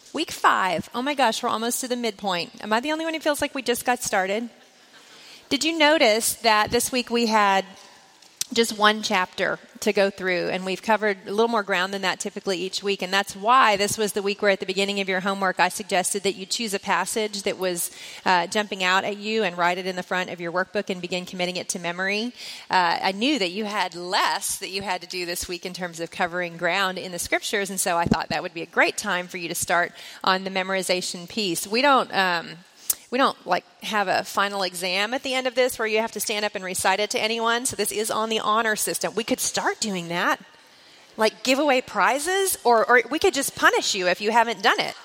Week 5. Oh my gosh, we're almost to the midpoint. Am I the only one who feels like we just got started? Did you notice that this week we had just one chapter to go through, and we've covered a little more ground than that typically each week, and that's why this was the week where at the beginning of your homework I suggested that you choose a passage that was jumping out at you and write it in the front of your workbook and begin committing it to memory. I knew that you had less that you had to do this week in terms of covering ground in the scriptures, and so I thought that would be a great time for you to start on the memorization piece. We don't like have a final exam at the end of this where you have to stand up and recite it to anyone. So this is on the honor system. We could start doing that, like give away prizes, or we could just punish you if you haven't done it.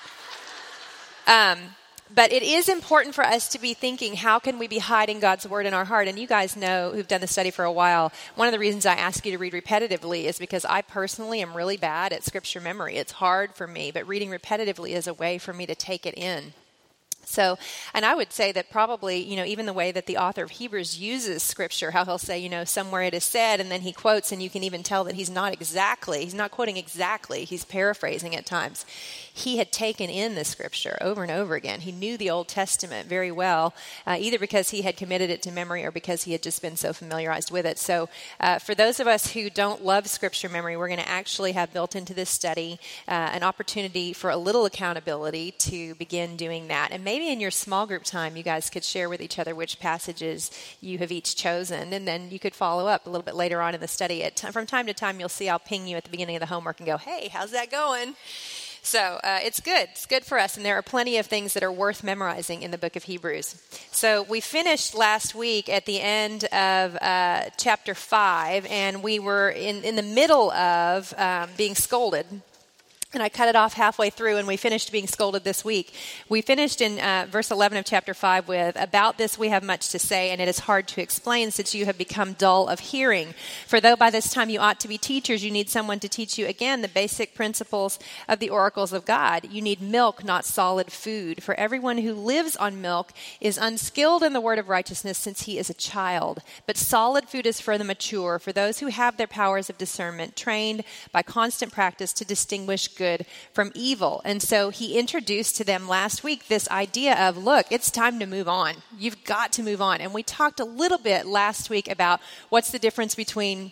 But it is important for us to be thinking, how can we be hiding God's word in our heart? And you guys know, who've done the study for a while, one of the reasons I ask you to read repetitively is because I personally am really bad at scripture memory. It's hard for me, but reading repetitively is a way for me to take it in. So, and I would say that probably, even the way that the author of Hebrews uses scripture, how he'll say, somewhere it is said, and then he quotes, and you can even tell that he's not quoting exactly, he's paraphrasing at times. He had taken in the scripture over and over again. He knew the Old Testament very well, either because he had committed it to memory or because he had just been so familiarized with it. So for those of us who don't love scripture memory, we're going to actually have built into this study an opportunity for a little accountability to begin doing that. And maybe in your small group time, you guys could share with each other which passages you have each chosen, and then you could follow up a little bit later on in the study. From time to time, you'll see I'll ping you at the beginning of the homework and go, hey, how's that going? So it's good. It's good for us, and there are plenty of things that are worth memorizing in the book of Hebrews. So we finished last week at the end of chapter 5, and we were in the middle of being scolded. And I cut it off halfway through, and we finished being scolded this week. We finished in verse 11 of chapter 5 with, about this we have much to say, and it is hard to explain since you have become dull of hearing. For though by this time you ought to be teachers, you need someone to teach you again the basic principles of the oracles of God. You need milk, not solid food. For everyone who lives on milk is unskilled in the word of righteousness since he is a child. But solid food is for the mature, for those who have their powers of discernment trained by constant practice to distinguish good from evil. And so he introduced to them last week this idea of, look, it's time to move on. You've got to move on. And we talked a little bit last week about what's the difference between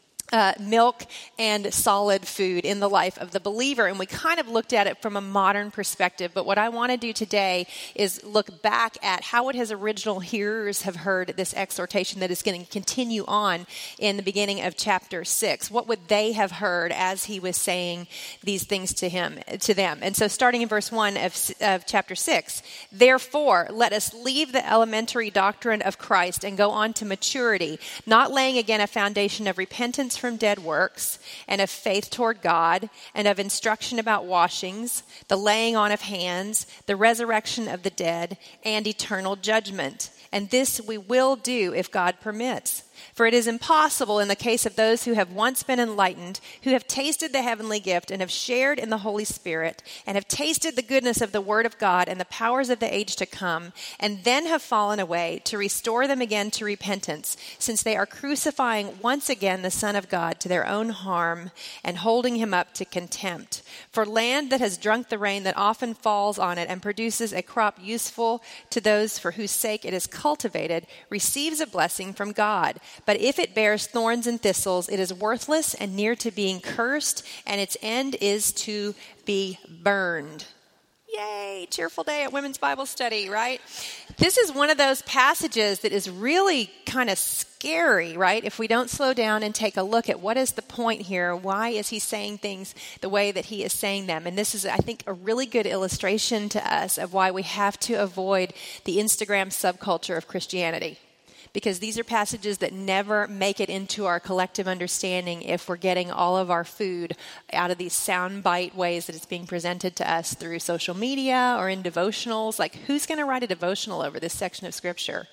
milk and solid food in the life of the believer. And we kind of looked at it from a modern perspective. But what I want to do today is look back at how would his original hearers have heard this exhortation that is going to continue on in the beginning of chapter 6. What would they have heard as he was saying these things to them? And so starting in verse 1 of chapter 6, therefore, let us leave the elementary doctrine of Christ and go on to maturity, not laying again a foundation of repentance from dead works, and of faith toward God, and of instruction about washings, the laying on of hands, the resurrection of the dead, and eternal judgment. And this we will do if God permits. For it is impossible in the case of those who have once been enlightened, who have tasted the heavenly gift and have shared in the Holy Spirit, and have tasted the goodness of the Word of God and the powers of the age to come, and then have fallen away, to restore them again to repentance, since they are crucifying once again the Son of God to their own harm and holding him up to contempt. For land that has drunk the rain that often falls on it and produces a crop useful to those for whose sake it is cultivated, receives a blessing from God. But if it bears thorns and thistles, it is worthless and near to being cursed, and its end is to be burned. Yay, cheerful day at Women's Bible Study, right? This is one of those passages that is really kind of scary, right? If we don't slow down and take a look at what is the point here, why is he saying things the way that he is saying them? And this is, I think, a really good illustration to us of why we have to avoid the Instagram subculture of Christianity. Because these are passages that never make it into our collective understanding if we're getting all of our food out of these soundbite ways that it's being presented to us through social media or in devotionals. Like, who's going to write a devotional over this section of Scripture?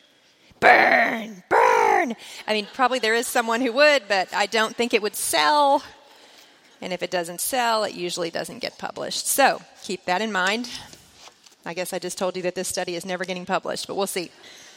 Burn, burn. I mean, probably there is someone who would, but I don't think it would sell. And if it doesn't sell, it usually doesn't get published. So keep that in mind. I guess I just told you that this study is never getting published, but we'll see.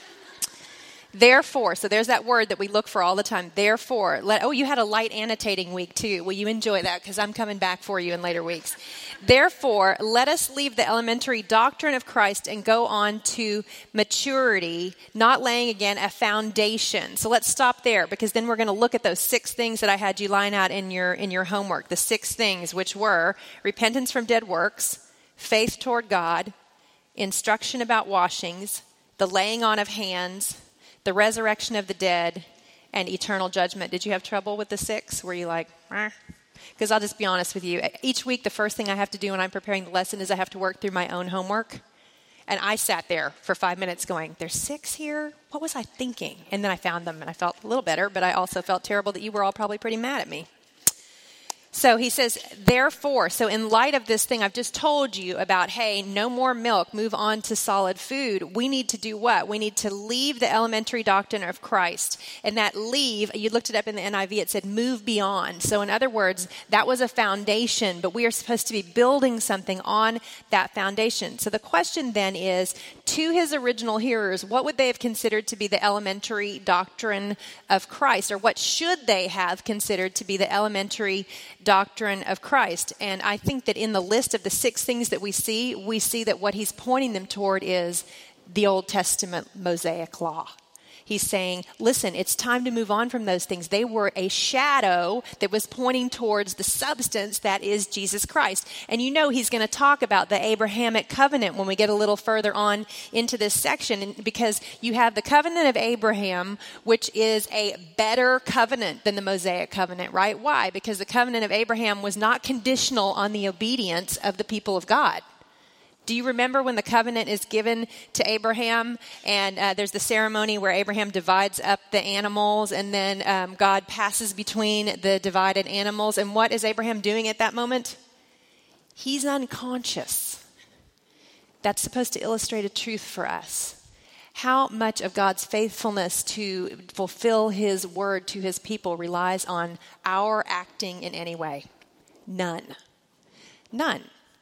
Therefore, so there's that word that we look for all the time. Therefore, you had a light annotating week too. Will you enjoy that? Because I'm coming back for you in later weeks. Therefore, let us leave the elementary doctrine of Christ and go on to maturity, not laying again a foundation. So let's stop there, because then we're going to look at those 6 things that I had you line out in your homework. The 6 things, which were repentance from dead works, faith toward God, instruction about washings, the laying on of hands, the resurrection of the dead, and eternal judgment. Did you have trouble with the 6? Were you like, Because I'll just be honest with you. Each week, the first thing I have to do when I'm preparing the lesson is I have to work through my own homework. And I sat there for 5 minutes going, there's 6 here? What was I thinking? And then I found them, and I felt a little better, but I also felt terrible that you were all probably pretty mad at me. So he says, therefore, so in light of this thing I've just told you about, hey, no more milk, move on to solid food, we need to do what? We need to leave the elementary doctrine of Christ. And that leave, you looked it up in the NIV, it said move beyond. So in other words, that was a foundation, but we are supposed to be building something on that foundation. So the question then is, to his original hearers, what would they have considered to be the elementary doctrine of Christ? Or what should they have considered to be the elementary doctrine of Christ? And I think that in the list of the 6 things that we see that what he's pointing them toward is the Old Testament Mosaic law. He's saying, listen, it's time to move on from those things. They were a shadow that was pointing towards the substance that is Jesus Christ. And you know he's going to talk about the Abrahamic covenant when we get a little further on into this section, because you have the covenant of Abraham, which is a better covenant than the Mosaic covenant, right? Why? Because the covenant of Abraham was not conditional on the obedience of the people of God. Do you remember when the covenant is given to Abraham, and there's the ceremony where Abraham divides up the animals, and then God passes between the divided animals? And what is Abraham doing at that moment? He's unconscious. That's supposed to illustrate a truth for us. How much of God's faithfulness to fulfill his word to his people relies on our acting in any way? None. None.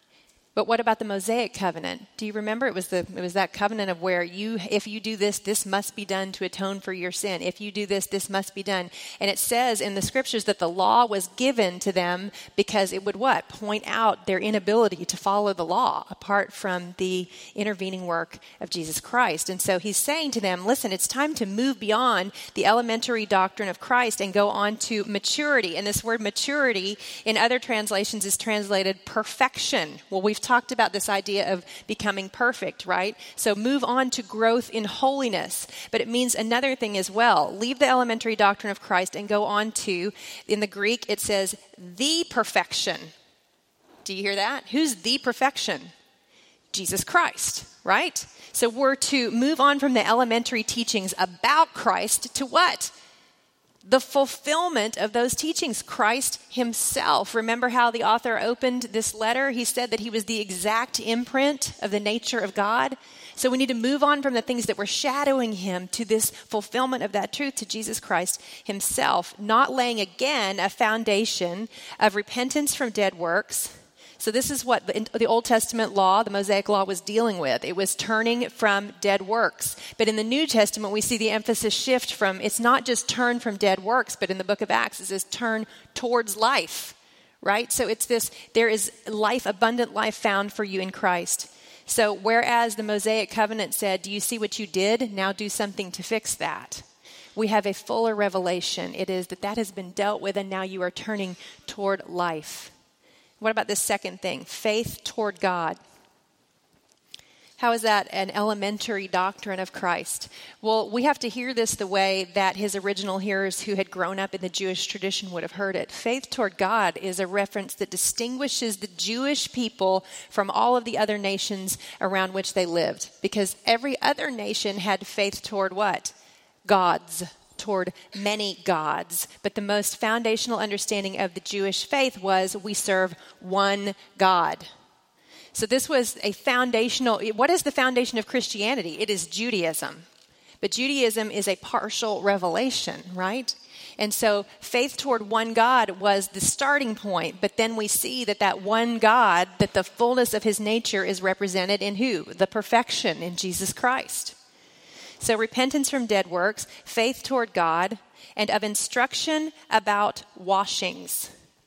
But what about the Mosaic covenant? Do you remember? It was that covenant of where if you do this, this must be done to atone for your sin. If you do this, this must be done. And it says in the scriptures that the law was given to them because it would what? Point out their inability to follow the law apart from the intervening work of Jesus Christ. And so he's saying to them, listen, it's time to move beyond the elementary doctrine of Christ and go on to maturity. And this word maturity in other translations is translated perfection. Well, we've talked about this idea of becoming perfect, right? So move on to growth in holiness. But it means another thing as well. Leave the elementary doctrine of Christ and go on to, in the Greek, it says the perfection. Do you hear that? Who's the perfection? Jesus Christ, right? So we're to move on from the elementary teachings about Christ to what? The fulfillment of those teachings, Christ himself. Remember how the author opened this letter? He said that he was the exact imprint of the nature of God. So we need to move on from the things that were shadowing him to this fulfillment of that truth, to Jesus Christ himself, not laying again a foundation of repentance from dead works. So this is what the Old Testament law, the Mosaic law, was dealing with. It was turning from dead works. But in the New Testament, we see the emphasis shift from, it's not just turn from dead works, but in the book of Acts, it says turn towards life, right? So it's this, there is life, abundant life found for you in Christ. So whereas the Mosaic covenant said, do you see what you did? Now do something to fix that. We have a fuller revelation. It is that has been dealt with, and now you are turning toward life. What about this second thing? Faith toward God. How is that an elementary doctrine of Christ? Well, we have to hear this the way that his original hearers who had grown up in the Jewish tradition would have heard it. Faith toward God is a reference that distinguishes the Jewish people from all of the other nations around which they lived. Because every other nation had faith toward what? Gods. Toward many gods. But the most foundational understanding of the Jewish faith was we serve one God. So this was a foundational, what is the foundation of Christianity? It is Judaism. But Judaism is a partial revelation, right? And so faith toward one God was the starting point. But then we see that one God, that the fullness of his nature is represented in who? The perfection in Jesus Christ. So repentance from dead works, faith toward God, and of instruction about washings.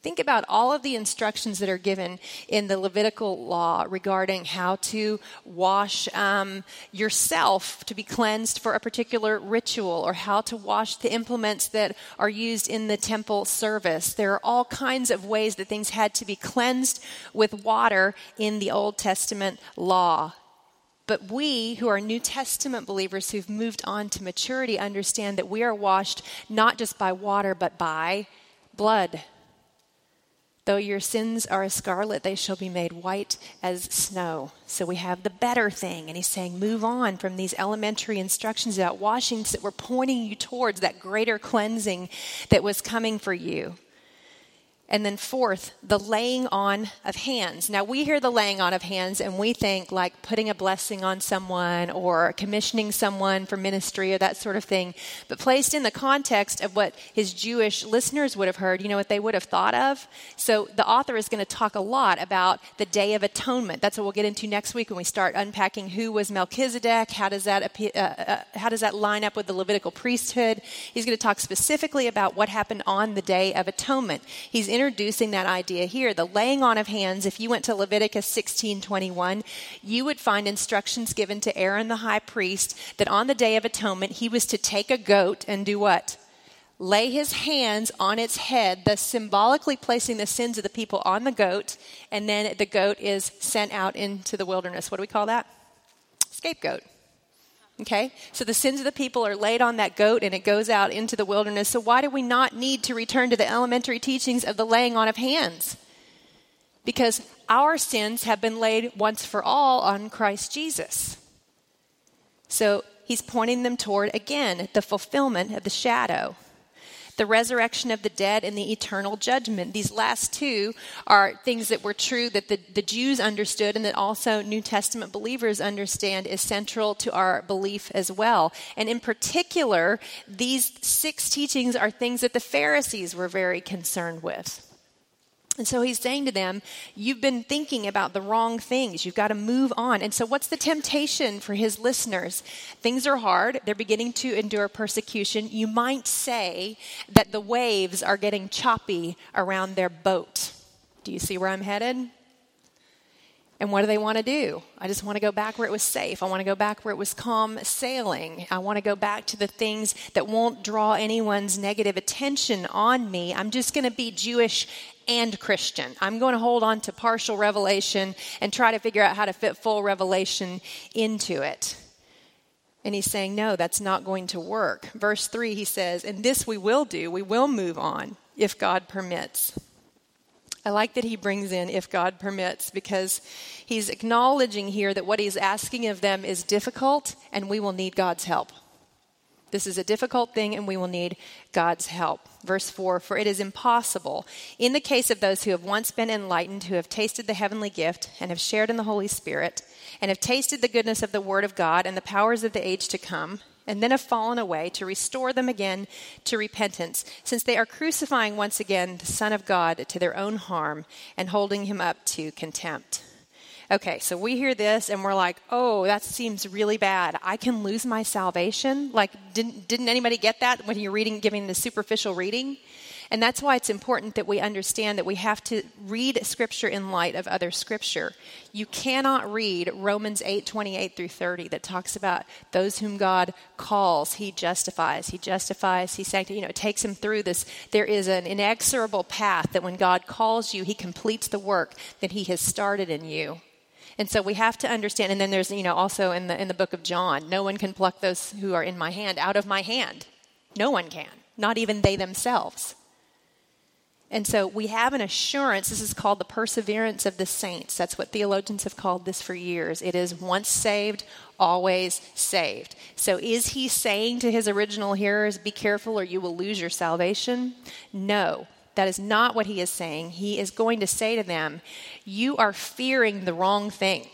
Think about all of the instructions that are given in the Levitical law regarding how to wash yourself to be cleansed for a particular ritual, or how to wash the implements that are used in the temple service. There are all kinds of ways that things had to be cleansed with water in the Old Testament law. But we, who are New Testament believers who've moved on to maturity, understand that we are washed not just by water, but by blood. Though your sins are as scarlet, they shall be made white as snow. So we have the better thing. And he's saying, move on from these elementary instructions about washings that were pointing you towards that greater cleansing that was coming for you. And then fourth, the laying on of hands. Now, we hear the laying on of hands and we think like putting a blessing on someone or commissioning someone for ministry or that sort of thing. But placed in the context of what his Jewish listeners would have heard, you know what they would have thought of? So the author is going to talk a lot about the Day of Atonement. That's what we'll get into next week when we start unpacking who was Melchizedek, how does that line up with the Levitical priesthood. He's going to talk specifically about what happened on the Day of Atonement. He's introducing that idea here. The laying on of hands, if you went to Leviticus 16:21, you would find instructions given to Aaron the high priest that on the Day of Atonement, he was to take a goat and do what? Lay his hands on its head, thus symbolically placing the sins of the people on the goat, and then the goat is sent out into the wilderness. What do we call that? Scapegoat. Okay, so the sins of the people are laid on that goat and it goes out into the wilderness. So why do we not need to return to the elementary teachings of the laying on of hands? Because our sins have been laid once for all on Christ Jesus. So he's pointing them toward, again, the fulfillment of the shadow. The resurrection of the dead and the eternal judgment. These last two are things that were true that the Jews understood and that also New Testament believers understand is central to our belief as well. And in particular, these 6 teachings are things that the Pharisees were very concerned with. And so he's saying to them, you've been thinking about the wrong things. You've got to move on. And so what's the temptation for his listeners? Things are hard. They're beginning to endure persecution. You might say that the waves are getting choppy around their boat. Do you see where I'm headed? And what do they want to do? I just want to go back where it was safe. I want to go back where it was calm sailing. I want to go back to the things that won't draw anyone's negative attention on me. I'm just going to be Jewish and Christian. I'm going to hold on to partial revelation and try to figure out how to fit full revelation into it. And he's saying, no, that's not going to work. Verse 3, he says, and this we will do. We will move on if God permits. I like that he brings in if God permits, because he's acknowledging here that what he's asking of them is difficult and we will need God's help. This is a difficult thing and we will need God's help. Verse 4, for it is impossible, in the case of those who have once been enlightened, who have tasted the heavenly gift and have shared in the Holy Spirit, and have tasted the goodness of the Word of God and the powers of the age to come, and then have fallen away, to restore them again to repentance, since they are crucifying once again the Son of God to their own harm and holding him up to contempt. Okay, so we hear this and we're like, oh, that seems really bad. I can lose my salvation? Like, didn't anybody get that when you're giving the superficial reading? And that's why it's important that we understand that we have to read Scripture in light of other Scripture. You cannot read Romans 8:28 through 30 that talks about those whom God calls, he justifies, he sanctifies, it takes him through this. There is an inexorable path that when God calls you, he completes the work that he has started in you. And so we have to understand, and then there's, also in the book of John, no one can pluck those who are in my hand out of my hand. No one can, not even they themselves. And so we have an assurance. This is called the perseverance of the saints. That's what theologians have called this for years. It is once saved, always saved. So is he saying to his original hearers, be careful or you will lose your salvation? No, that is not what he is saying. He is going to say to them, you are fearing the wrong thing.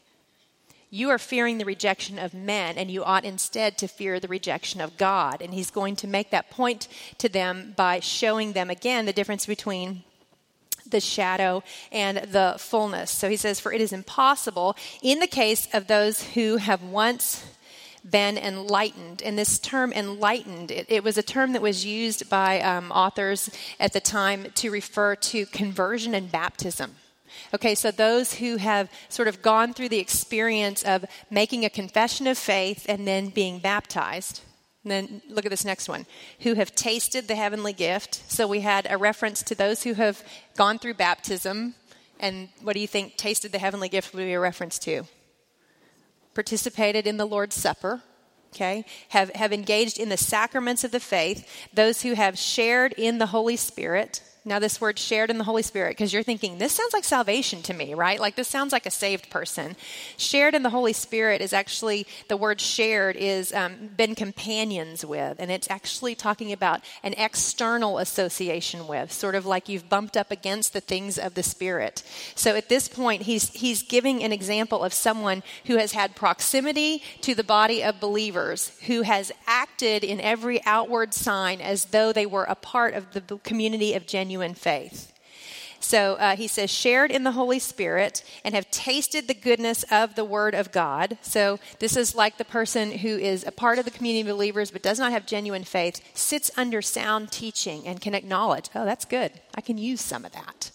You are fearing the rejection of men, and you ought instead to fear the rejection of God. And he's going to make that point to them by showing them again the difference between the shadow and the fullness. So he says, for it is impossible in the case of those who have once been enlightened. And this term enlightened, it was a term that was used by authors at the time to refer to conversion and baptism. Okay, so those who have sort of gone through the experience of making a confession of faith and then being baptized. And then look at this next one. Who have tasted the heavenly gift. So we had a reference to those who have gone through baptism. And what do you think tasted the heavenly gift would be a reference to? Participated in the Lord's Supper. Okay, have engaged in the sacraments of the faith. Those who have shared in the Holy Spirit. Now this word shared in the Holy Spirit, because you're thinking, this sounds like salvation to me, right? Like this sounds like a saved person. Shared in the Holy Spirit is actually, the word shared is been companions with, and it's actually talking about an external association with, sort of like you've bumped up against the things of the Spirit. So at this point, he's giving an example of someone who has had proximity to the body of believers, who has acted in every outward sign as though they were a part of the community of genuine faith. So he says, shared in the Holy Spirit and have tasted the goodness of the Word of God. So this is like the person who is a part of the community of believers but does not have genuine faith, sits under sound teaching and can acknowledge, oh, that's good. I can use some of that.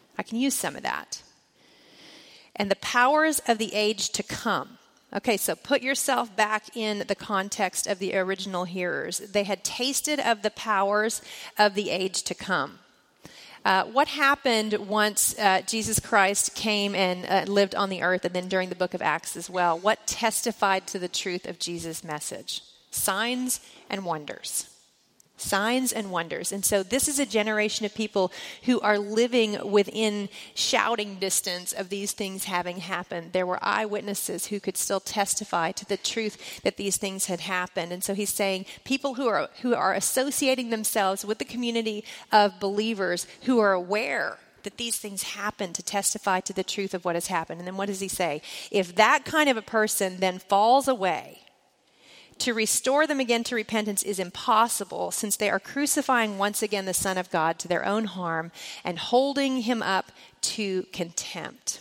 And the powers of the age to come. Okay, so put yourself back in the context of the original hearers. They had tasted of the powers of the age to come. What happened once Jesus Christ came and lived on the earth, and then during the book of Acts as well? What testified to the truth of Jesus' message? Signs and wonders. Signs and wonders. And so this is a generation of people who are living within shouting distance of these things having happened. There were eyewitnesses who could still testify to the truth that these things had happened. And so he's saying people who are associating themselves with the community of believers who are aware that these things happen to testify to the truth of what has happened. And then what does he say? If that kind of a person then falls away, to restore them again to repentance is impossible, since they are crucifying once again the Son of God to their own harm and holding him up to contempt.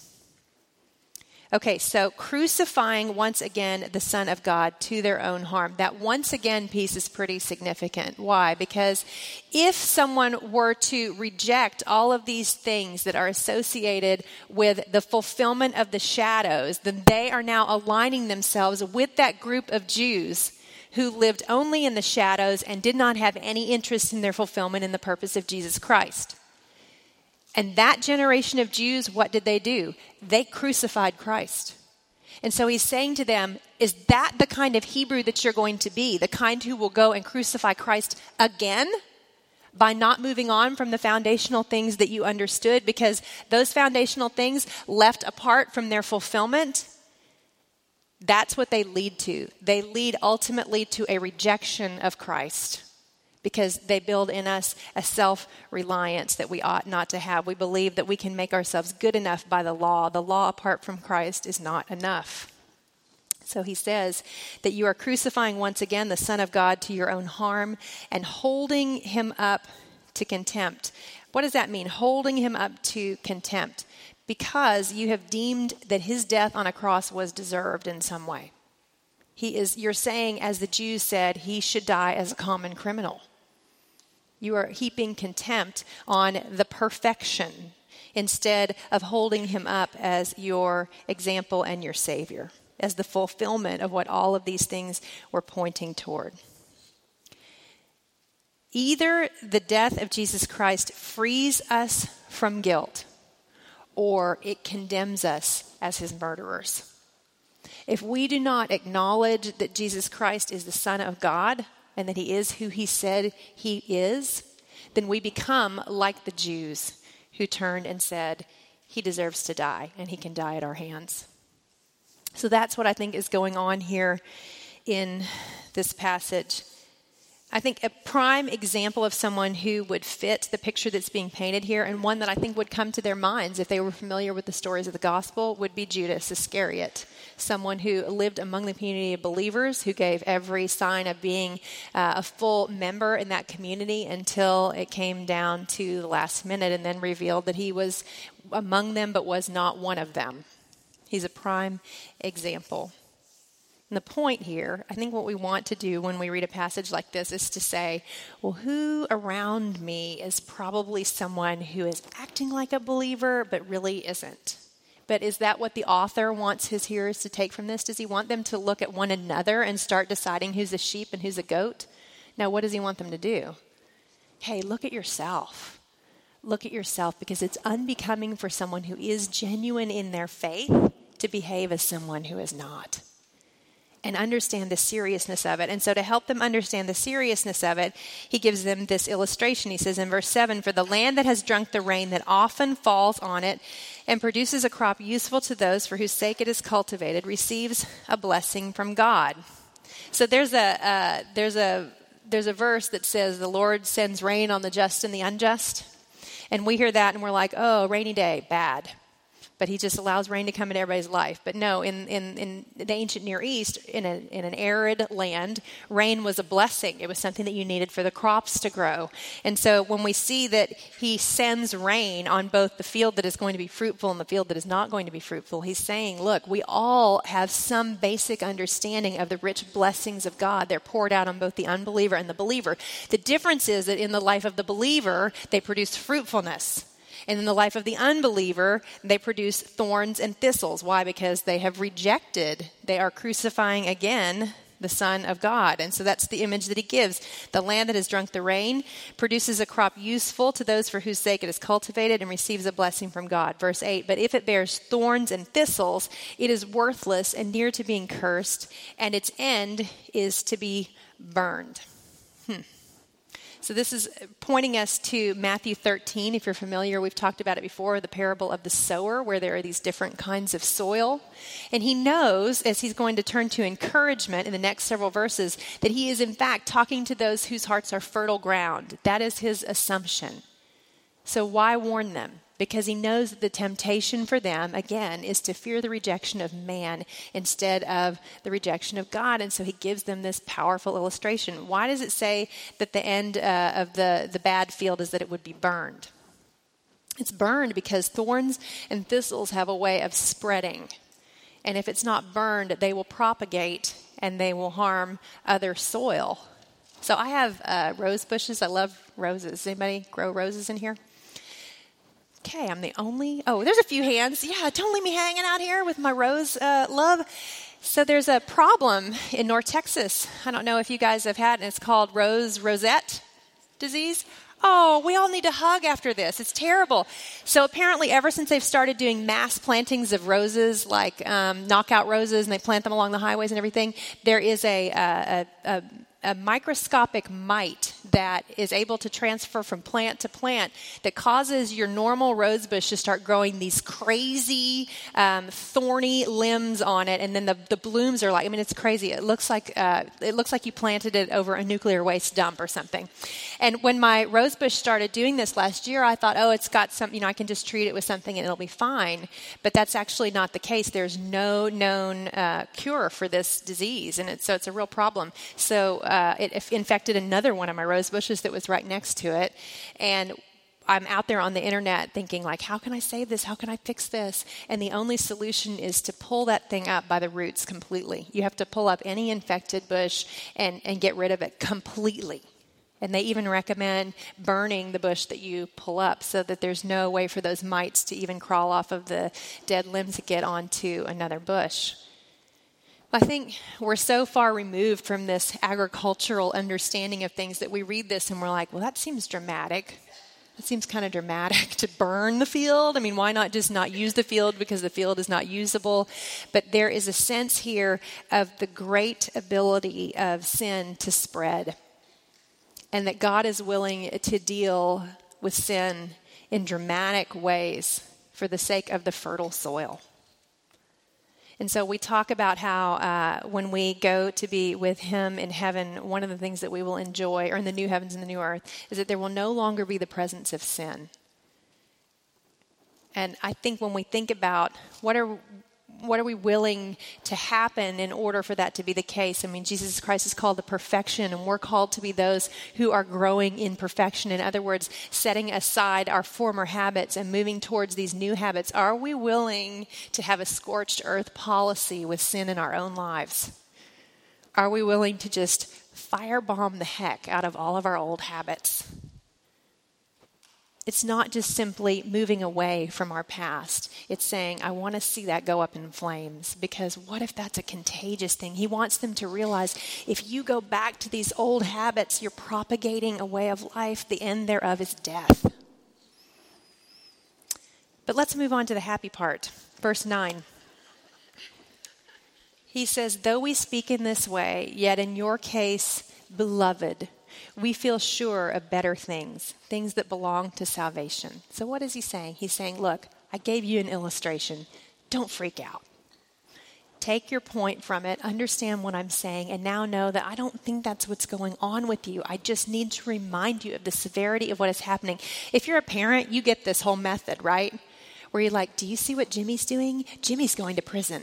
Okay, so crucifying once again the Son of God to their own harm. That once again piece is pretty significant. Why? Because if someone were to reject all of these things that are associated with the fulfillment of the shadows, then they are now aligning themselves with that group of Jews who lived only in the shadows and did not have any interest in their fulfillment in the purpose of Jesus Christ. And that generation of Jews, what did they do? They crucified Christ. And so he's saying to them, is that the kind of Hebrew that you're going to be? The kind who will go and crucify Christ again by not moving on from the foundational things that you understood, because those foundational things left apart from their fulfillment, that's what they lead to. They lead ultimately to a rejection of Christ, because they build in us a self-reliance that we ought not to have. We believe that we can make ourselves good enough by the law. The law apart from Christ is not enough. So he says that you are crucifying once again the Son of God to your own harm and holding him up to contempt. What does that mean? Holding him up to contempt. Because you have deemed that his death on a cross was deserved in some way. You're saying, as the Jews said, he should die as a common criminal. You are heaping contempt on the perfection instead of holding him up as your example and your Savior, as the fulfillment of what all of these things were pointing toward. Either the death of Jesus Christ frees us from guilt, or it condemns us as his murderers. If we do not acknowledge that Jesus Christ is the Son of God and that he is who he said he is, then we become like the Jews who turned and said, he deserves to die and he can die at our hands. So that's what I think is going on here in this passage. I think a prime example of someone who would fit the picture that's being painted here, and one that I think would come to their minds if they were familiar with the stories of the gospel, would be Judas Iscariot, someone who lived among the community of believers, who gave every sign of being a full member in that community until it came down to the last minute and then revealed that he was among them but was not one of them. He's a prime example. And the point here, I think what we want to do when we read a passage like this is to say, well, who around me is probably someone who is acting like a believer but really isn't? But is that what the author wants his hearers to take from this? Does he want them to look at one another and start deciding who's a sheep and who's a goat? Now, what does he want them to do? Hey, look at yourself. Look at yourself, because it's unbecoming for someone who is genuine in their faith to behave as someone who is not. And understand the seriousness of it. And so to help them understand the seriousness of it, he gives them this illustration. He says in verse 7, "For the land that has drunk the rain that often falls on it and produces a crop useful to those for whose sake it is cultivated, receives a blessing from God." So there's a verse that says the Lord sends rain on the just and the unjust. And we hear that and we're like, oh, rainy day, bad. But he just allows rain to come into everybody's life. But no, in the ancient Near East, in an arid land, rain was a blessing. It was something that you needed for the crops to grow. And so when we see that he sends rain on both the field that is going to be fruitful and the field that is not going to be fruitful, he's saying, look, we all have some basic understanding of the rich blessings of God. They're poured out on both the unbeliever and the believer. The difference is that in the life of the believer, they produce fruitfulness. And in the life of the unbeliever, they produce thorns and thistles. Why? Because they have rejected, they are crucifying again the Son of God. And so that's the image that he gives. The land that has drunk the rain produces a crop useful to those for whose sake it is cultivated and receives a blessing from God. Verse 8, "But if it bears thorns and thistles, it is worthless and near to being cursed, and its end is to be burned." So this is pointing us to Matthew 13. If you're familiar, we've talked about it before, the parable of the sower, where there are these different kinds of soil. And he knows, as he's going to turn to encouragement in the next several verses, that he is in fact talking to those whose hearts are fertile ground. That is his assumption. So why warn them? Because he knows that the temptation for them, again, is to fear the rejection of man instead of the rejection of God. And so he gives them this powerful illustration. Why does it say that the end of the bad field is that it would be burned? It's burned because thorns and thistles have a way of spreading. And if it's not burned, they will propagate and they will harm other soil. So I have rose bushes. I love roses. Anybody grow roses in here? Okay, I'm the only... Oh, there's a few hands. Yeah, don't leave me hanging out here with my rose love. So there's a problem in North Texas. I don't know if you guys have had, and it's called rosette disease. Oh, we all need to hug after this. It's terrible. So apparently ever since they've started doing mass plantings of roses, like knockout roses, and they plant them along the highways and everything, there is a microscopic mite that is able to transfer from plant to plant that causes your normal rose bush to start growing these crazy thorny limbs on it, and then the blooms are like, I mean, it's crazy. It looks like you planted it over a nuclear waste dump or something. And when my rose bush started doing this last year, I thought, oh, it's got some, I can just treat it with something and it'll be fine. But that's actually not the case. There's no known cure for this disease, and so it's a real problem. So it infected another one of my rose bushes that was right next to it. And I'm out there on the internet thinking, like, how can I save this? How can I fix this? And the only solution is to pull that thing up by the roots completely. You have to pull up any infected bush and get rid of it completely. And they even recommend burning the bush that you pull up so that there's no way for those mites to even crawl off of the dead limbs to get onto another bush. I think we're so far removed from this agricultural understanding of things that we read this and we're like, well, that seems dramatic. It seems kind of dramatic to burn the field. I mean, why not just not use the field because the field is not usable? But there is a sense here of the great ability of sin to spread, and that God is willing to deal with sin in dramatic ways for the sake of the fertile soil. And so we talk about how when we go to be with him in heaven, one of the things that we will enjoy, or in the new heavens and the new earth, is that there will no longer be the presence of sin. And I think when we think about what are we willing to happen in order for that to be the case? I mean, Jesus Christ is called the perfection, and we're called to be those who are growing in perfection. In other words, setting aside our former habits and moving towards these new habits. Are we willing to have a scorched earth policy with sin in our own lives? Are we willing to just firebomb the heck out of all of our old habits? It's not just simply moving away from our past. It's saying, I want to see that go up in flames, because what if that's a contagious thing? He wants them to realize if you go back to these old habits, you're propagating a way of life. The end thereof is death. But let's move on to the happy part. Verse 9. He says, though we speak in this way, yet in your case, beloved, we feel sure of better things, things that belong to salvation. So what is he saying? He's saying, look, I gave you an illustration. Don't freak out. Take your point from it, understand what I'm saying, and now know that I don't think that's what's going on with you. I just need to remind you of the severity of what is happening. If you're a parent, you get this whole method, right? Where you're like, do you see what Jimmy's doing? Jimmy's going to prison.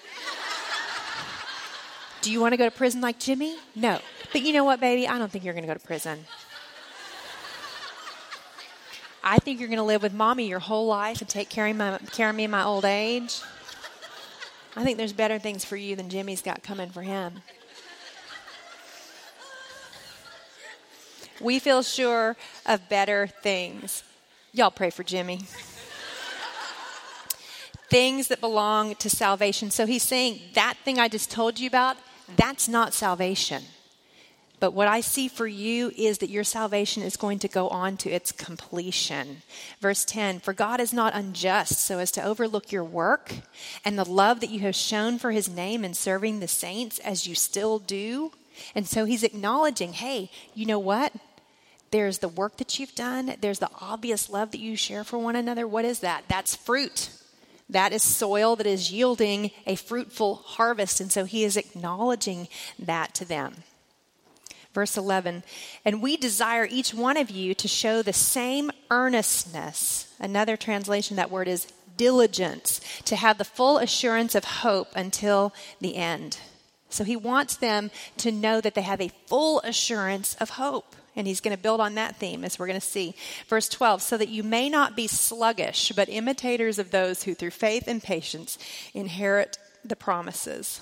Do you want to go to prison like Jimmy? No. But you know what, baby? I don't think you're going to go to prison. I think you're going to live with mommy your whole life and take care of me in my old age. I think there's better things for you than Jimmy's got coming for him. We feel sure of better things. Y'all pray for Jimmy. Things that belong to salvation. So he's saying that thing I just told you about, that's not salvation. But what I see for you is that your salvation is going to go on to its completion. Verse 10, for God is not unjust so as to overlook your work and the love that you have shown for his name in serving the saints as you still do. And so he's acknowledging, hey, you know what? There's the work that you've done. There's the obvious love that you share for one another. What is that? That's fruit. That is soil that is yielding a fruitful harvest. And so he is acknowledging that to them. Verse 11, and we desire each one of you to show the same earnestness. Another translation, that word is diligence, to have the full assurance of hope until the end. So he wants them to know that they have a full assurance of hope. And he's going to build on that theme, as we're going to see. Verse 12, so that you may not be sluggish, but imitators of those who through faith and patience inherit the promises.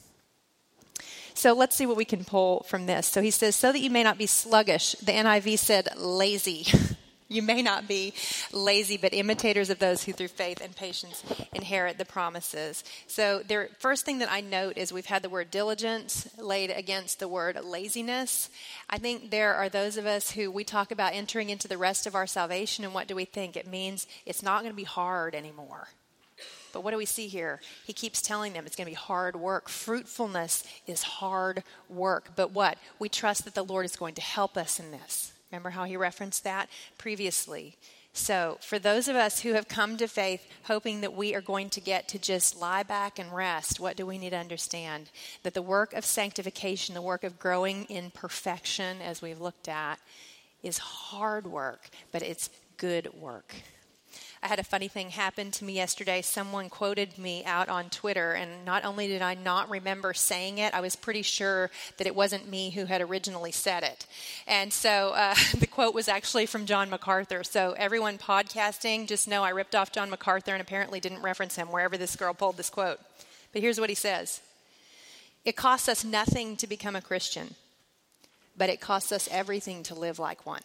So let's see what we can pull from this. So he says, so that you may not be sluggish. The NIV said lazy. You may not be lazy, but imitators of those who through faith and patience inherit the promises. So the first thing that I note is we've had the word diligence laid against the word laziness. I think there are those of us who we talk about entering into the rest of our salvation, and what do we think? It means it's not going to be hard anymore. But what do we see here? He keeps telling them it's going to be hard work. Fruitfulness is hard work. But what? We trust that the Lord is going to help us in this. Remember how he referenced that previously? So for those of us who have come to faith hoping that we are going to get to just lie back and rest, what do we need to understand? That the work of sanctification, the work of growing in perfection, as we've looked at, is hard work, but it's good work. I had a funny thing happen to me yesterday. Someone quoted me out on Twitter, and not only did I not remember saying it, I was pretty sure that it wasn't me who had originally said it. And so the quote was actually from John MacArthur. So everyone podcasting, just know I ripped off John MacArthur and apparently didn't reference him wherever this girl pulled this quote. But here's what he says. It costs us nothing to become a Christian, but it costs us everything to live like one.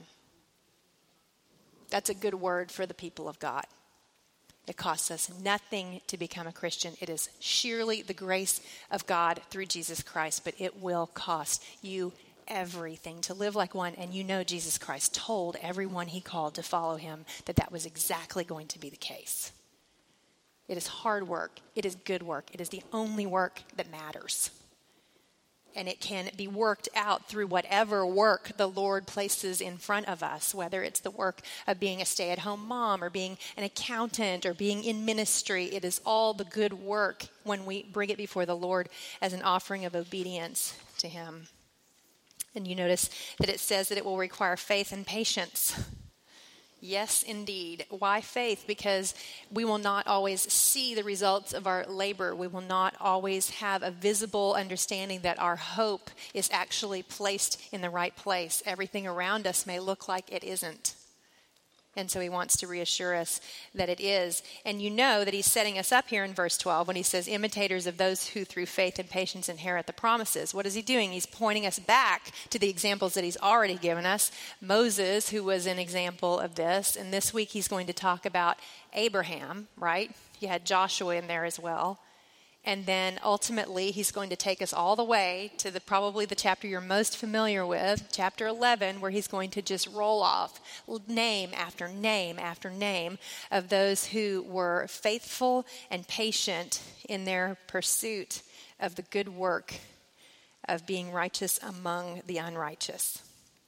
That's a good word for the people of God. It costs us nothing to become a Christian. It is sheerly the grace of God through Jesus Christ, but it will cost you everything to live like one. And you know Jesus Christ told everyone he called to follow him that that was exactly going to be the case. It is hard work. It is good work. It is the only work that matters. And it can be worked out through whatever work the Lord places in front of us, whether it's the work of being a stay-at-home mom or being an accountant or being in ministry. It is all the good work when we bring it before the Lord as an offering of obedience to him. And you notice that it says that it will require faith and patience. Yes, indeed. Why faith? Because we will not always see the results of our labor. We will not always have a visible understanding that our hope is actually placed in the right place. Everything around us may look like it isn't. And so he wants to reassure us that it is. And you know that he's setting us up here in verse 12 when he says, imitators of those who through faith and patience inherit the promises. What is he doing? He's pointing us back to the examples that he's already given us. Moses, who was an example of this. And this week he's going to talk about Abraham, right? You had Joshua in there as well. And then ultimately, he's going to take us all the way to probably the chapter you're most familiar with, chapter 11, where he's going to just roll off name after name after name of those who were faithful and patient in their pursuit of the good work of being righteous among the unrighteous.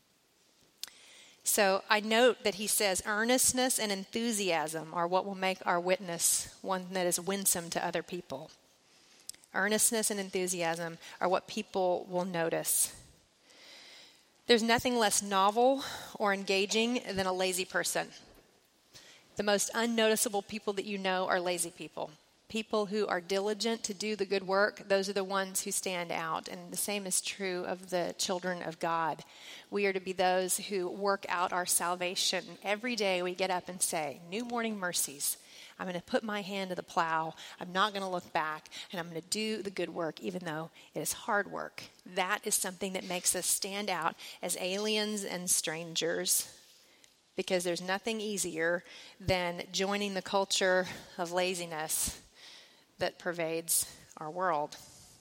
So I note that he says earnestness and enthusiasm are what will make our witness one that is winsome to other people. Earnestness and enthusiasm are what people will notice. There's nothing less novel or engaging than a lazy person. The most unnoticeable people that you know are lazy people. People who are diligent to do the good work, those are the ones who stand out. And the same is true of the children of God. We are to be those who work out our salvation. Every day we get up and say, new morning mercies. I'm going to put my hand to the plow. I'm not going to look back, and I'm going to do the good work, even though it is hard work. That is something that makes us stand out as aliens and strangers, because there's nothing easier than joining the culture of laziness that pervades our world.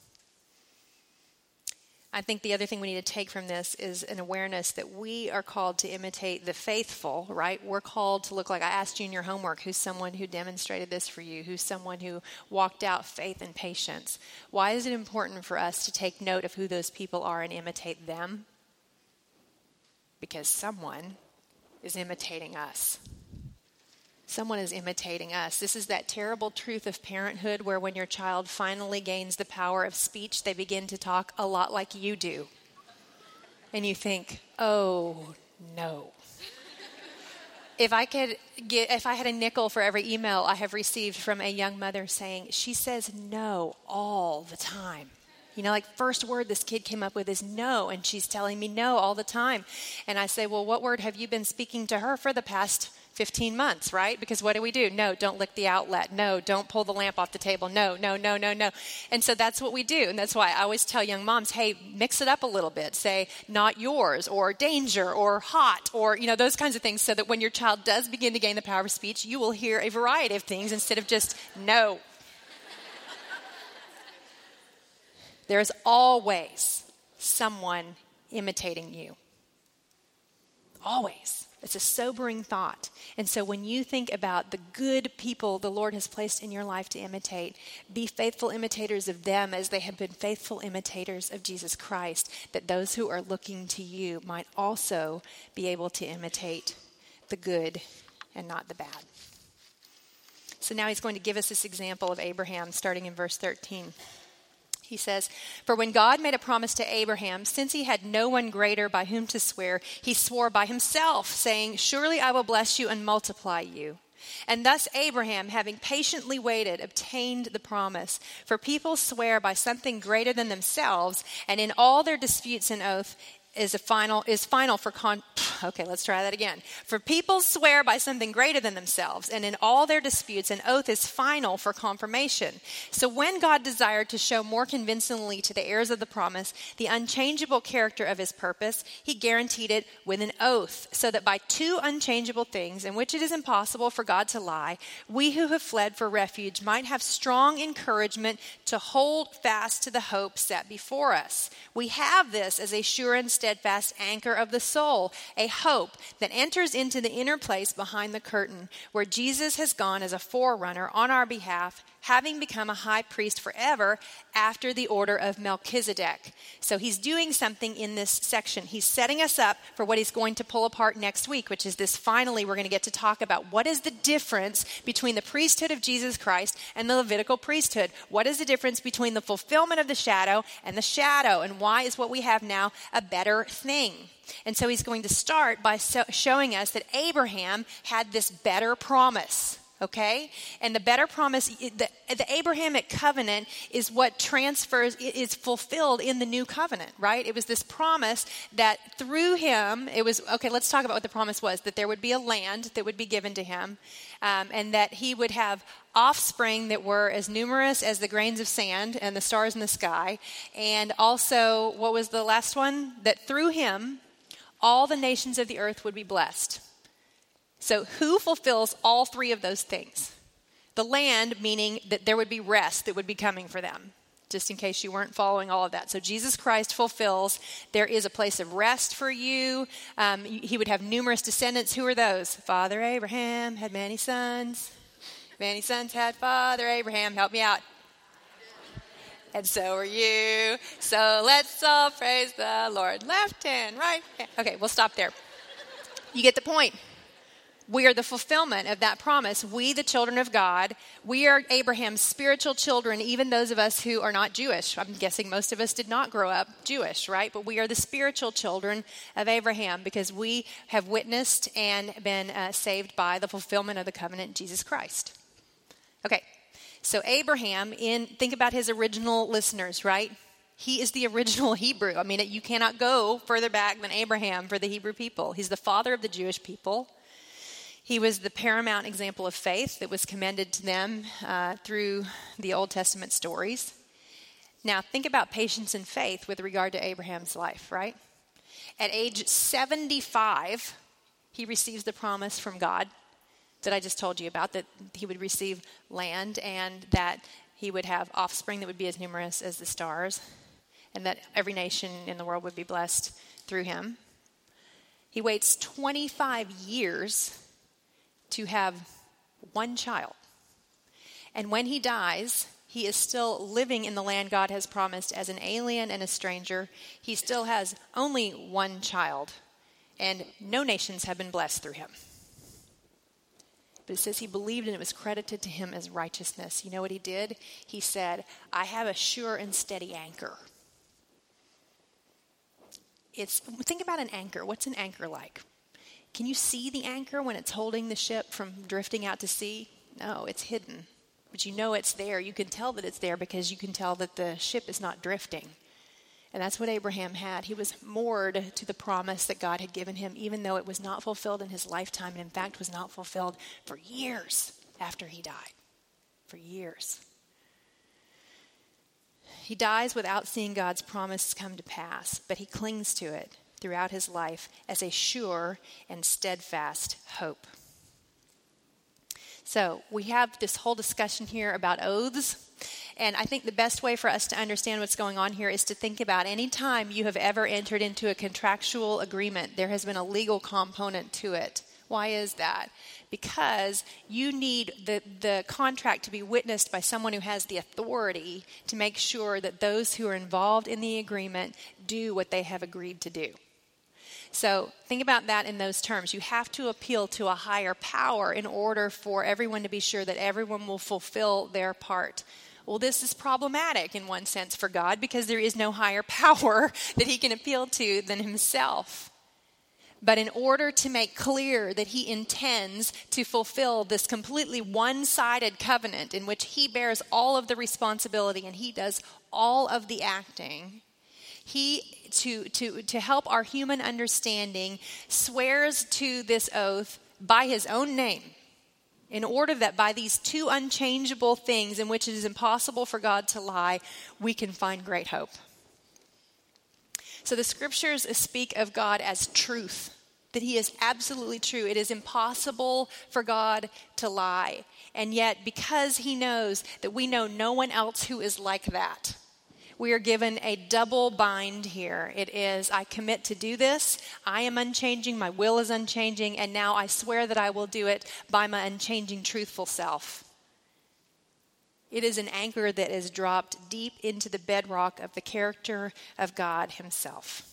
I think the other thing we need to take from this is an awareness that we are called to imitate the faithful, right? We're called to look like, I asked you in your homework, who's someone who demonstrated this for you? Who's someone who walked out faith and patience? Why is it important for us to take note of who those people are and imitate them? Because someone is imitating us. Someone is imitating us. This is that terrible truth of parenthood where when your child finally gains the power of speech, they begin to talk a lot like you do. And you think, oh, no. If I had a nickel for every email I have received from a young mother saying, she says no all the time. You know, like first word this kid came up with is no, and she's telling me no all the time. And I say, well, what word have you been speaking to her for the past 15 months, right? Because what do? No, don't lick the outlet. No, don't pull the lamp off the table. No. And so that's what we do. And that's why I always tell young moms, hey, mix it up a little bit. Say not yours or danger or hot or, those kinds of things so that when your child does begin to gain the power of speech, you will hear a variety of things instead of just no. There is always someone imitating you. Always. It's a sobering thought. And so when you think about the good people the Lord has placed in your life to imitate, be faithful imitators of them as they have been faithful imitators of Jesus Christ, that those who are looking to you might also be able to imitate the good and not the bad. So now he's going to give us this example of Abraham starting in verse 13. He says, for when God made a promise to Abraham, since he had no one greater by whom to swear, he swore by himself, saying, surely I will bless you and multiply you. And thus Abraham, having patiently waited, obtained the promise. For people swear by something greater than themselves, and in all their disputes an oath is final for Okay, let's try that again. For people swear by something greater than themselves, and in all their disputes, an oath is final for confirmation. So when God desired to show more convincingly to the heirs of the promise the unchangeable character of his purpose, he guaranteed it with an oath, so that by two unchangeable things, in which it is impossible for God to lie, we who have fled for refuge might have strong encouragement to hold fast to the hope set before us. We have this as a sure and steadfast anchor of the soul, a hope that enters into the inner place behind the curtain, where Jesus has gone as a forerunner on our behalf, having become a high priest forever after the order of Melchizedek. So he's doing something in this section. He's setting us up for what he's going to pull apart next week, which is this finally we're going to get to talk about what is the difference between the priesthood of Jesus Christ and the Levitical priesthood. What is the difference between the fulfillment of the shadow, and why is what we have now a better thing? And so he's going to start by showing us that Abraham had this better promise. Okay? And the better promise, the Abrahamic covenant is what transfers, is fulfilled in the new covenant, right? It was this promise that through him, okay, let's talk about what the promise was, that there would be a land that would be given to him, and that he would have offspring that were as numerous as the grains of sand and the stars in the sky. And also, what was the last one? That through him, all the nations of the earth would be blessed. So who fulfills all three of those things? The land, meaning that there would be rest that would be coming for them, just in case you weren't following all of that. So Jesus Christ fulfills, there is a place of rest for you. He would have numerous descendants. Who are those? Father Abraham had many sons. Many sons had Father Abraham. Help me out. And so are you. So let's all praise the Lord. Left hand, right hand. Okay, we'll stop there. You get the point. We are the fulfillment of that promise. We, the children of God, we are Abraham's spiritual children, even those of us who are not Jewish. I'm guessing most of us did not grow up Jewish, right? But we are the spiritual children of Abraham because we have witnessed and been saved by the fulfillment of the covenant in Jesus Christ. Okay, so Abraham, think about his original listeners, right? He is the original Hebrew. I mean, you cannot go further back than Abraham for the Hebrew people. He's the father of the Jewish people. He was the paramount example of faith that was commended to them through the Old Testament stories. Now, think about patience and faith with regard to Abraham's life, right? At age 75, he receives the promise from God that I just told you about, that he would receive land and that he would have offspring that would be as numerous as the stars, and that every nation in the world would be blessed through him. He waits 25 years to have one child. And when he dies, he is still living in the land God has promised as an alien and a stranger. He still has only one child, and no nations have been blessed through him. But it says he believed and it was credited to him as righteousness. You know what he did? He said, I have a sure and steady anchor. Think about an anchor. What's an anchor like? Can you see the anchor when it's holding the ship from drifting out to sea? No, it's hidden. But you know it's there. You can tell that it's there because you can tell that the ship is not drifting. And that's what Abraham had. He was moored to the promise that God had given him, even though it was not fulfilled in his lifetime, and in fact was not fulfilled for years after he died. For years. He dies without seeing God's promise come to pass, but he clings to it throughout his life as a sure and steadfast hope. So we have this whole discussion here about oaths. And I think the best way for us to understand what's going on here is to think about any time you have ever entered into a contractual agreement, there has been a legal component to it. Why is that? Because you need the contract to be witnessed by someone who has the authority to make sure that those who are involved in the agreement do what they have agreed to do. So think about that in those terms. You have to appeal to a higher power in order for everyone to be sure that everyone will fulfill their part. Well, this is problematic in one sense for God because there is no higher power that he can appeal to than himself. But in order to make clear that he intends to fulfill this completely one-sided covenant in which he bears all of the responsibility and he does all of the acting, he, to help our human understanding, swears to this oath by his own name, in order that by these two unchangeable things in which it is impossible for God to lie, we can find great hope. So the scriptures speak of God as truth, that he is absolutely true. It is impossible for God to lie. And yet, because he knows that we know no one else who is like that, we are given a double bind here. It is, I commit to do this. I am unchanging. My will is unchanging. And now I swear that I will do it by my unchanging, truthful self. It is an anchor that is dropped deep into the bedrock of the character of God himself.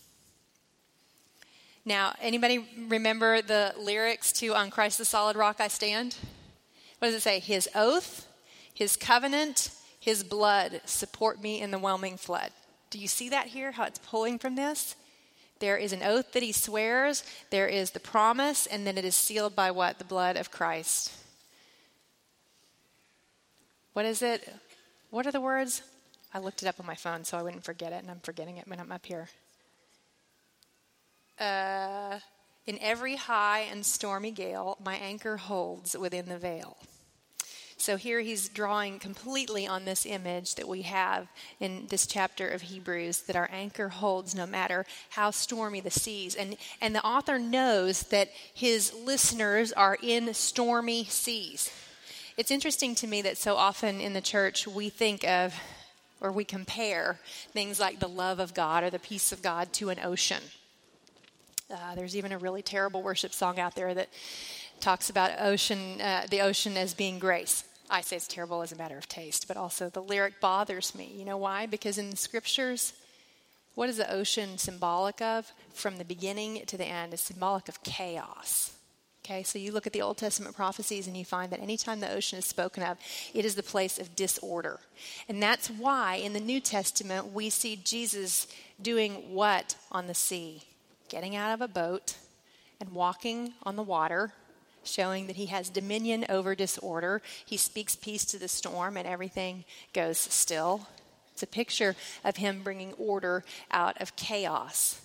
Now, anybody remember the lyrics to On Christ the Solid Rock I Stand? What does it say? His oath, his covenant, his blood support me in the whelming flood. Do you see that here, how it's pulling from this? There is an oath that he swears, there is the promise, and then it is sealed by what? The blood of Christ. What is it? What are the words? I looked it up on my phone so I wouldn't forget it, and I'm forgetting it when I'm up here. In every high and stormy gale, my anchor holds within the veil. So here he's drawing completely on this image that we have in this chapter of Hebrews, that our anchor holds no matter how stormy the seas. And the author knows that his listeners are in stormy seas. It's interesting to me that so often in the church we think of, or we compare things like the love of God or the peace of God to an ocean. There's even a really terrible worship song out there that talks about the ocean as being grace. I say it's terrible as a matter of taste, but also the lyric bothers me. You know why? Because in the scriptures, what is the ocean symbolic of? From the beginning to the end, it's symbolic of chaos. Okay, so you look at the Old Testament prophecies and you find that anytime the ocean is spoken of, it is the place of disorder. And that's why in the New Testament we see Jesus doing what on the sea? Getting out of a boat and walking on the water, showing that he has dominion over disorder. He speaks peace to the storm and everything goes still. It's a picture of him bringing order out of chaos.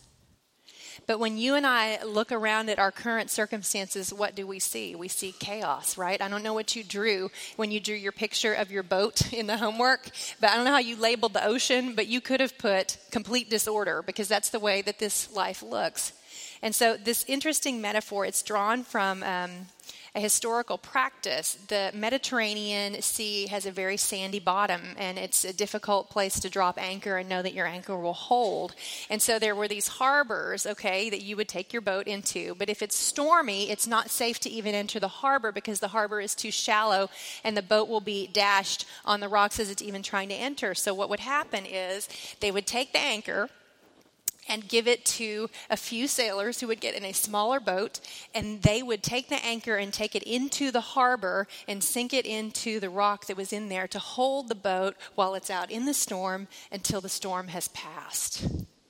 But when you and I look around at our current circumstances, what do we see? We see chaos, right? I don't know what you drew when you drew your picture of your boat in the homework, but I don't know how you labeled the ocean, but you could have put complete disorder because that's the way that this life looks. And so this interesting metaphor, it's drawn from a historical practice. The Mediterranean Sea has a very sandy bottom, and it's a difficult place to drop anchor and know that your anchor will hold. And so there were these harbors, okay, that you would take your boat into. But if it's stormy, it's not safe to even enter the harbor because the harbor is too shallow, and the boat will be dashed on the rocks as it's even trying to enter. So what would happen is they would take the anchor and give it to a few sailors who would get in a smaller boat, and they would take the anchor and take it into the harbor and sink it into the rock that was in there to hold the boat while it's out in the storm until the storm has passed.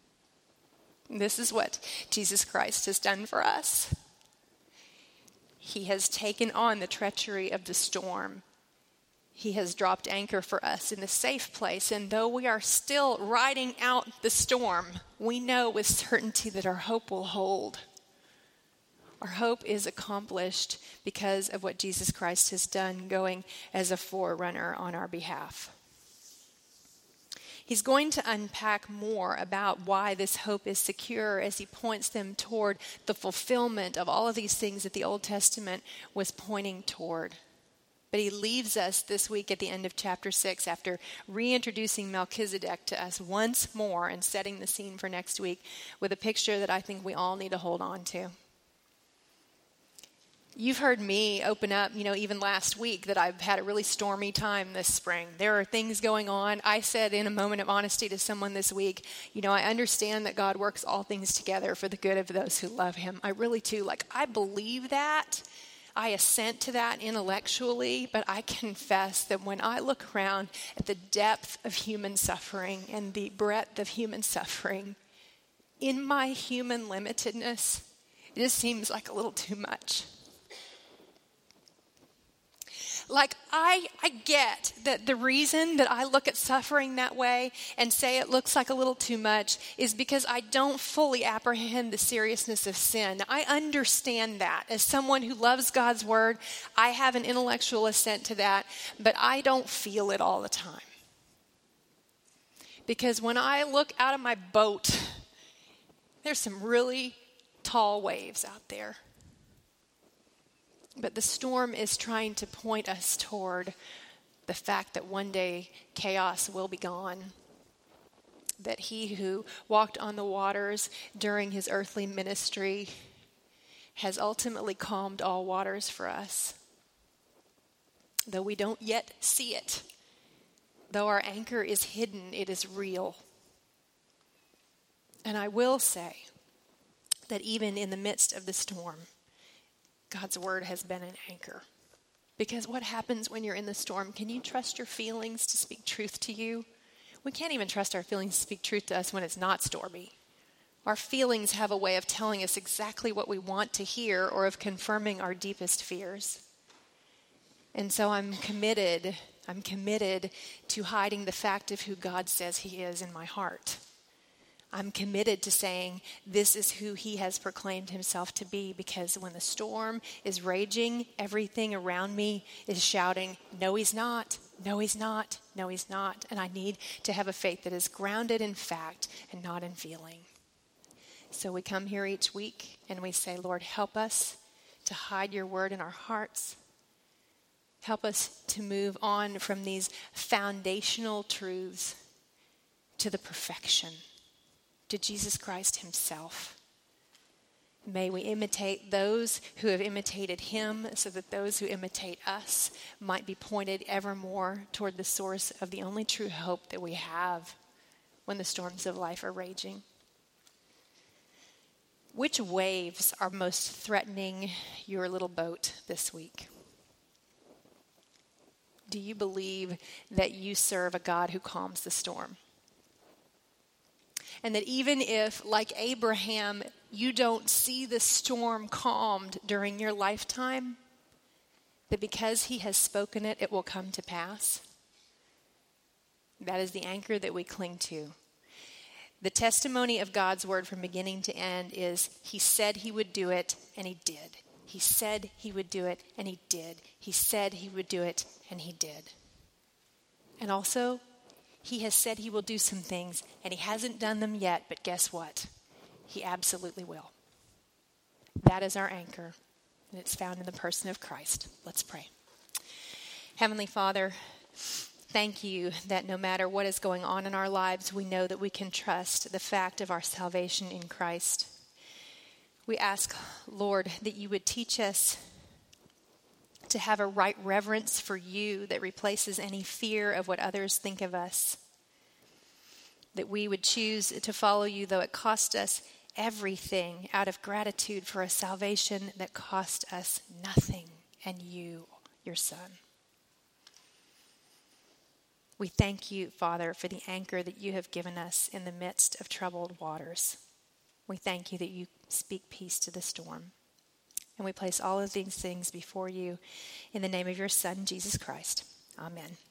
This is what Jesus Christ has done for us. He has taken on the treachery of the storm. He has dropped anchor for us in the safe place. And though we are still riding out the storm, we know with certainty that our hope will hold. Our hope is accomplished because of what Jesus Christ has done, going as a forerunner on our behalf. He's going to unpack more about why this hope is secure as he points them toward the fulfillment of all of these things that the Old Testament was pointing toward. But he leaves us this week at the end of chapter 6 after reintroducing Melchizedek to us once more and setting the scene for next week with a picture that I think we all need to hold on to. You've heard me open up, even last week that I've had a really stormy time this spring. There are things going on. I said in a moment of honesty to someone this week, I understand that God works all things together for the good of those who love him. I really do. I believe that. I assent to that intellectually, but I confess that when I look around at the depth of human suffering and the breadth of human suffering, in my human limitedness, it just seems like a little too much. I get that the reason that I look at suffering that way and say it looks like a little too much is because I don't fully apprehend the seriousness of sin. I understand that. As someone who loves God's word, I have an intellectual assent to that, but I don't feel it all the time. Because when I look out of my boat, there's some really tall waves out there. But the storm is trying to point us toward the fact that one day chaos will be gone. That he who walked on the waters during his earthly ministry has ultimately calmed all waters for us. Though we don't yet see it, though our anchor is hidden, it is real. And I will say that even in the midst of the storm, God's word has been an anchor. Because what happens when you're in the storm? Can you trust your feelings to speak truth to you? We can't even trust our feelings to speak truth to us when it's not stormy. Our feelings have a way of telling us exactly what we want to hear or of confirming our deepest fears. And so I'm committed I'm committed to hiding the fact of who God says he is in my heart. I'm committed to saying this is who he has proclaimed himself to be, because when the storm is raging, everything around me is shouting, no, he's not, no, he's not, no, he's not. And I need to have a faith that is grounded in fact and not in feeling. So we come here each week and we say, Lord, help us to hide your word in our hearts. Help us to move on from these foundational truths to the perfection, to Jesus Christ himself. May we imitate those who have imitated him, so that those who imitate us might be pointed evermore toward the source of the only true hope that we have when the storms of life are raging. Which waves are most threatening your little boat this week? Do you believe that you serve a God who calms the storm? And that even if, like Abraham, you don't see the storm calmed during your lifetime, that because he has spoken it, it will come to pass? That is the anchor that we cling to. The testimony of God's word from beginning to end is he said he would do it, and he did. He said he would do it, and he did. He said he would do it, and he did. And also, he has said he will do some things, and he hasn't done them yet, but guess what? He absolutely will. That is our anchor, and it's found in the person of Christ. Let's pray. Heavenly Father, thank you that no matter what is going on in our lives, we know that we can trust the fact of our salvation in Christ. We ask, Lord, that you would teach us to have a right reverence for you that replaces any fear of what others think of us. That we would choose to follow you, though it cost us everything, out of gratitude for a salvation that cost us nothing, and you, your Son. We thank you, Father, for the anchor that you have given us in the midst of troubled waters. We thank you that you speak peace to the storm. And we place all of these things before you in the name of your Son, Jesus Christ. Amen.